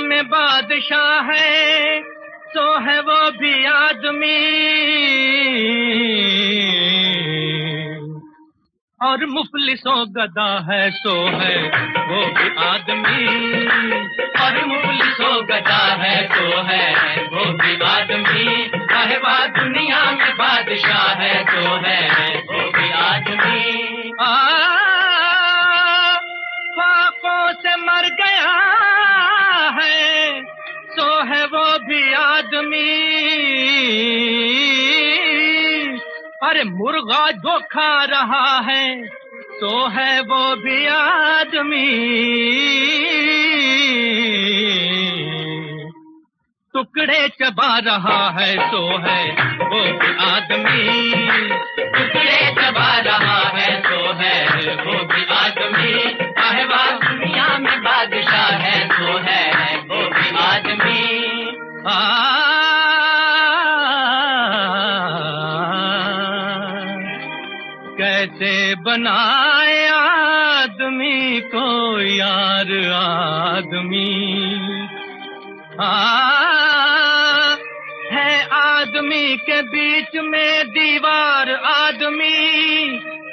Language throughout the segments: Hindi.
में बादशाह है, सो है वो भी आदमी। और मुफलिसों गदा है, सो है वो भी आदमी। और मुफलिसों गदा है, सो है वो भी आदमी। साहिबा दुनिया में बादशाह है, सो है वो भी आदमी। ख्वाबों से मर गया है, सो है वो भी आदमी। अरे मुर्गा जो खा रहा है, सो है वो भी आदमी। टुकड़े चबा रहा है, सो है वो भी आदमी। टुकड़े चबा रहा है, सो है वो भी आदमी। साहिबा दुनिया में बादशाह है, सो है वो भी आदमी। कैसे बनाए आदमी को यार आदमी। है आदमी के बीच में दीवार आदमी।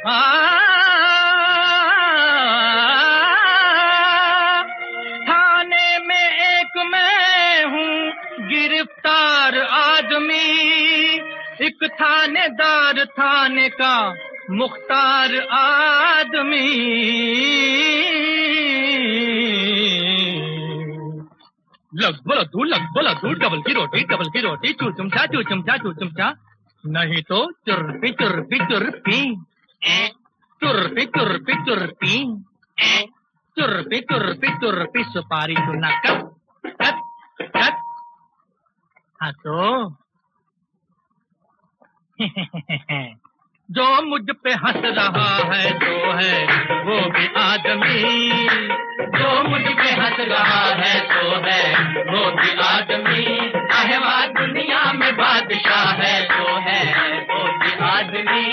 थाने में एक मैं हूँ गिरफ्तार आदमी। एक थानेदार थाने का मुख्तार आदमी। लग बोला दू डबल की रोटी चू चमचा नहीं तो चुर्पी चुर्पी चुर्पी चुर्पी चुर्पी चुर्पी चुर्पी चुर्पी चुर्पी सुपारी चुना कट। हाँ तो जो मुझ पे हंस रहा है, तो है वो भी आदमी। जो मुझ पे हंस रहा है, तो है वो भी आदमी। साहिबा दुनिया में बादशाह है, तो है वो भी आदमी।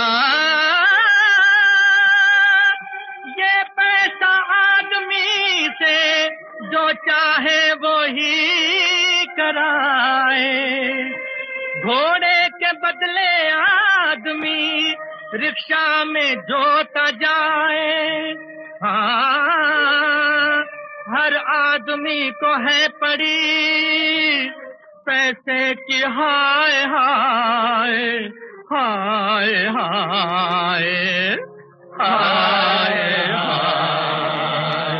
ये पैसा आदमी से जो चाहे वो ही कराए। घोड़े के बदले आदमी रिक्शा में जोता जाए। हाँ, हर आदमी को है पड़ी पैसे की हाय हाय हाय हाय हाय हाय।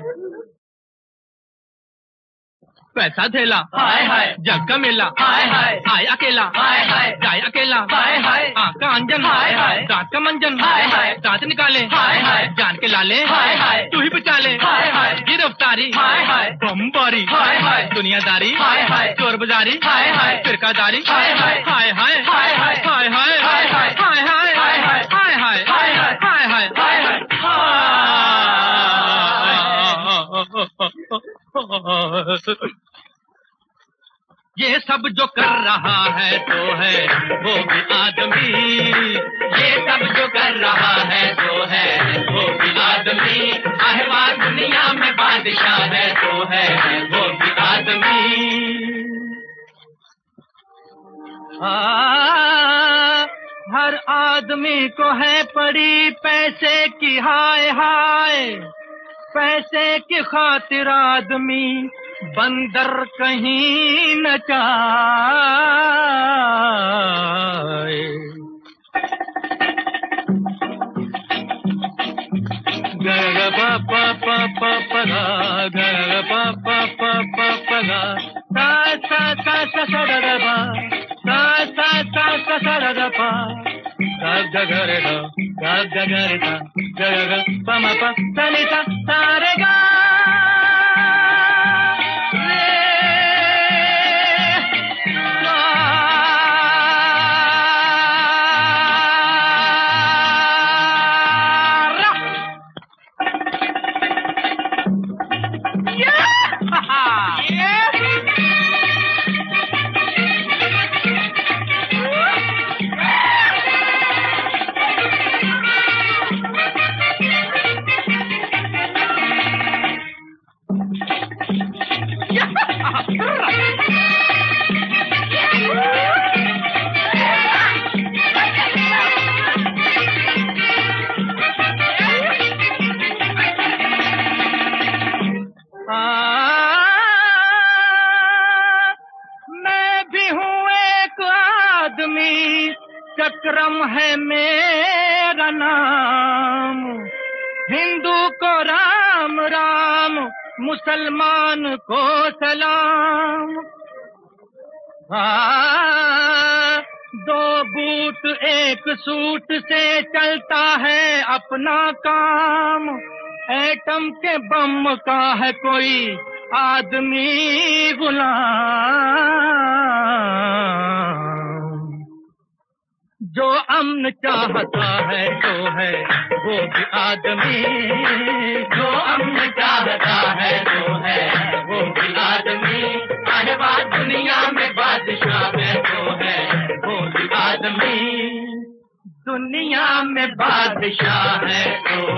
पैसा थेला हाय हाय, जग का मेला हाय हाय, आए अकेला हाय हाय, जाए अकेला हाय हाय, आँख का अंजन हाय हाय, दांत का मंजन हाय हाय, दांत निकाले हाय हाय, जान के लाले हाय हाय, तू ही बचा ले हाय हाय, गिरफ्तारी हाय हाय, बमबारी हाय हाय, दुनियादारी हाय हाय, चोर बाजारी हाय हाय, फिरकादारी हाय हाय हाय हाय हाय हाय हाय हाय हाय हाय हाय हाय हाय हाय हाय हाय हाय हाय हाय। ये सब जो कर रहा है, तो है वो भी आदमी। ये सब जो कर रहा है, तो है वो भी आदमी। साहिबा दुनिया में बादशाह है, तो है वो भी आदमी। हर आदमी को है पड़ी पैसे की हाय हाय। पैसे की खातिर आदमी बंदर कहीं न जाए। ग प प प प प ग प प प प प ग सा सा सा सा सा द द प सा सा सा सा सा द द प ग ग ग रे ग ग ग रे ग ग ग प म प सा नि सा सा रे ग। हिंदू को राम राम, मुसलमान को सलाम। दो बूट एक सूट से चलता है अपना काम, एटम के बम का है कोई आदमी गुलाम। जो अमन चाहता है तो है वो भी आदमी, जो अमन चाहता है तो है वो भी आदमी। चाहे बात दुनिया में बादशाह है तो है वो भी आदमी, दुनिया में बादशाह है तो